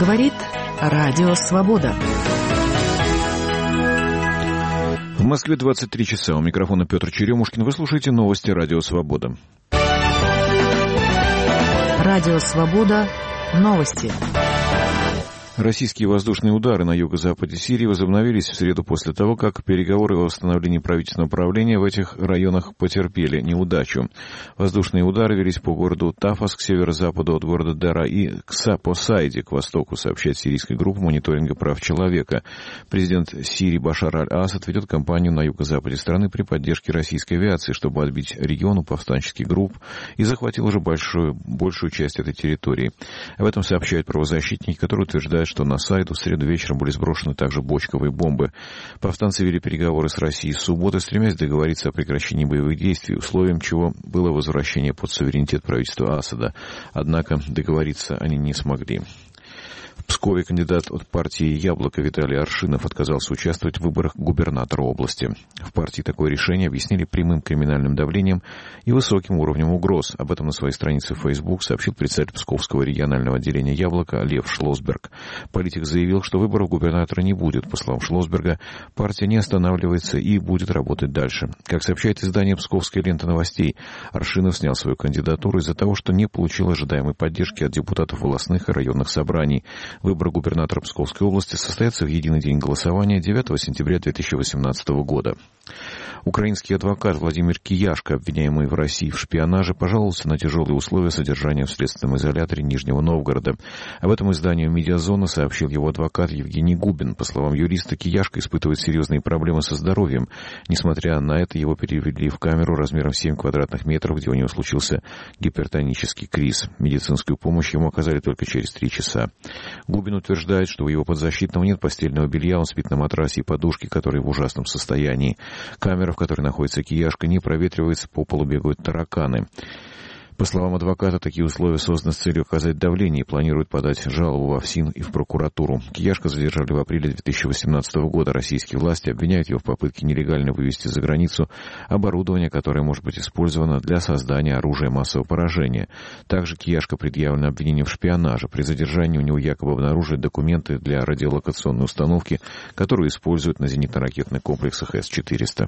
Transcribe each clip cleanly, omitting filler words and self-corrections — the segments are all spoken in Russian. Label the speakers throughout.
Speaker 1: Говорит Радио Свобода.
Speaker 2: В Москве 23 часа. У микрофона Петр Черемушкин. Вы слушаете новости Радио Свобода.
Speaker 1: Радио Свобода. Новости.
Speaker 2: Российские воздушные удары на юго-западе Сирии возобновились в среду после того, как переговоры о восстановлении правительственного правления в этих районах потерпели неудачу. Воздушные удары велись по городу Тафас к северо-западу от города Дара и по Сайде к востоку, сообщает сирийская группа мониторинга прав человека. Президент Сирии Башар аль-Асад ведет кампанию на юго-западе страны при поддержке российской авиации, чтобы отбить регион у повстанческих групп и захватил уже большую часть этой территории. Об этом сообщают правозащитники, которые утверждают, что на Сайду в среду вечером были сброшены также бочковые бомбы. Повстанцы вели переговоры с Россией с субботы, стремясь договориться о прекращении боевых действий, условием чего было возвращение под суверенитет правительства Асада. Однако договориться они не смогли. В Пскове кандидат от партии «Яблоко» Виталий Аршинов отказался участвовать в выборах губернатора области. В партии такое решение объяснили прямым криминальным давлением и высоким уровнем угроз. Об этом на своей странице в Facebook сообщил председатель Псковского регионального отделения «Яблоко» Лев Шлосберг. Политик заявил, что выборов губернатора не будет. По словам Шлосберга, партия не останавливается и будет работать дальше. Как сообщает издание «Псковская лента новостей», Аршинов снял свою кандидатуру из-за того, что не получил ожидаемой поддержки от депутатов областных и районных собраний. Выборы губернатора Псковской области состоятся в единый день голосования 9 сентября 2018 года. Украинский адвокат Владимир Кияшко, обвиняемый в России в шпионаже, пожаловался на тяжелые условия содержания в следственном изоляторе Нижнего Новгорода. Об этом изданию «Медиазона» сообщил его адвокат Евгений Губин. По словам юриста, Кияшко испытывает серьезные проблемы со здоровьем. Несмотря на это, его перевели в камеру размером 7 квадратных метров, где у него случился гипертонический криз. Медицинскую помощь ему оказали только через 3 часа. Губин утверждает, что у его подзащитного нет постельного белья, он спит на матрасе и подушке, которые в ужасном состоянии. Камера, в которой находится Кияшко, не проветривается, по полу бегают тараканы. По словам адвоката, такие условия созданы с целью оказать давление и планируют подать жалобу во ФСИН и в прокуратуру. Кияшко задержали в апреле 2018 года. Российские власти обвиняют его в попытке нелегально вывести за границу оборудование, которое может быть использовано для создания оружия массового поражения. Также Кияшко предъявлено обвинение в шпионаже. При задержании у него якобы обнаружили документы для радиолокационной установки, которую используют на зенитно-ракетных комплексах С-400.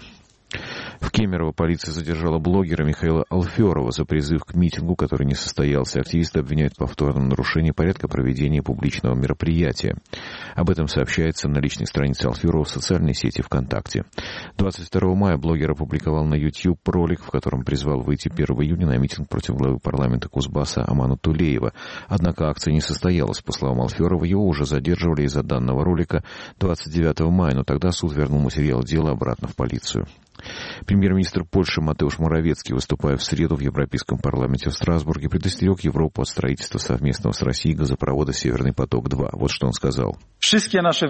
Speaker 2: В Кемерово полиция задержала блогера Михаила Алферова за призыв к митингу, который не состоялся. Активисты обвиняют в повторном нарушении порядка проведения публичного мероприятия. Об этом сообщается на личной странице Алферова в социальной сети ВКонтакте. 22 мая блогер опубликовал на YouTube ролик, в котором призвал выйти 1 июня на митинг против главы парламента Кузбасса Амана Тулеева. Однако акция не состоялась. По словам Алферова, его уже задерживали из-за данного ролика 29 мая, но тогда суд вернул материал дела обратно в полицию. Премьер-министр Польши Матеуш Моравецкий, выступая в среду в Европейском парламенте в Страсбурге, предостерег Европу от строительства совместного с Россией газопровода «Северный поток-2». Вот что он сказал.
Speaker 3: Все наши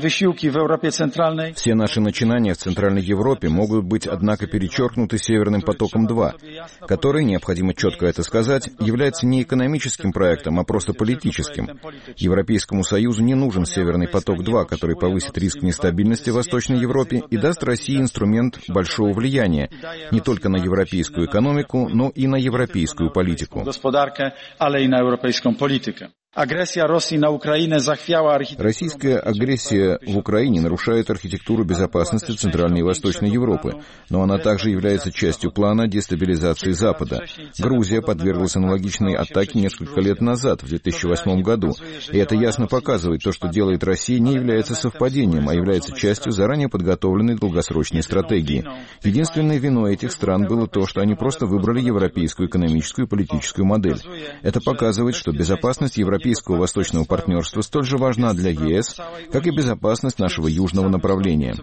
Speaker 3: начинания в Центральной Европе могут быть, однако, перечеркнуты «Северным потоком-2», который, необходимо четко это сказать, является не экономическим проектом, а просто политическим. Европейскому Союзу не нужен «Северный поток-2», который повысит риск нестабильности в Восточной Европе и даст России инструмент большого влияния не только на европейскую экономику, но и на европейскую политику. Российская агрессия в Украине нарушает архитектуру безопасности Центральной и Восточной Европы, но она также является частью плана дестабилизации Запада. Грузия подверглась аналогичной атаке несколько лет назад, в 2008 году, и это ясно показывает, то, что делает Россия, не является совпадением, а является частью заранее подготовленной долгосрочной стратегии. Единственной виной этих стран было то, что они просто выбрали европейскую экономическую и политическую модель. Это показывает, что безопасность европейского восточного партнерства столь же важна для ЕС, как и безопасность нашего южного направления.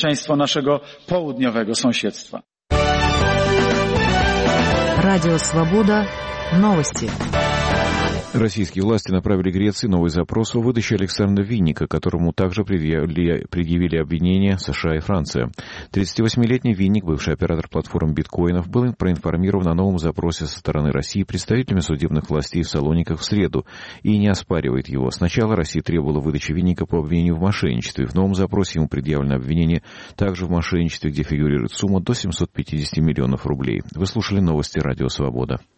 Speaker 1: Радио Свобода. Новости.
Speaker 2: Российские власти направили Греции новый запрос о выдаче Александра Винника, которому также предъявили обвинения США и Франция. 38-летний Винник, бывший оператор платформ биткоинов, был проинформирован о новом запросе со стороны России представителями судебных властей в Салониках в среду и не оспаривает его. Сначала Россия требовала выдачи Винника по обвинению в мошенничестве. В новом запросе ему предъявлено обвинение также в мошенничестве, где фигурирует сумма до 750 миллионов рублей. Вы слушали новости Радио Свобода.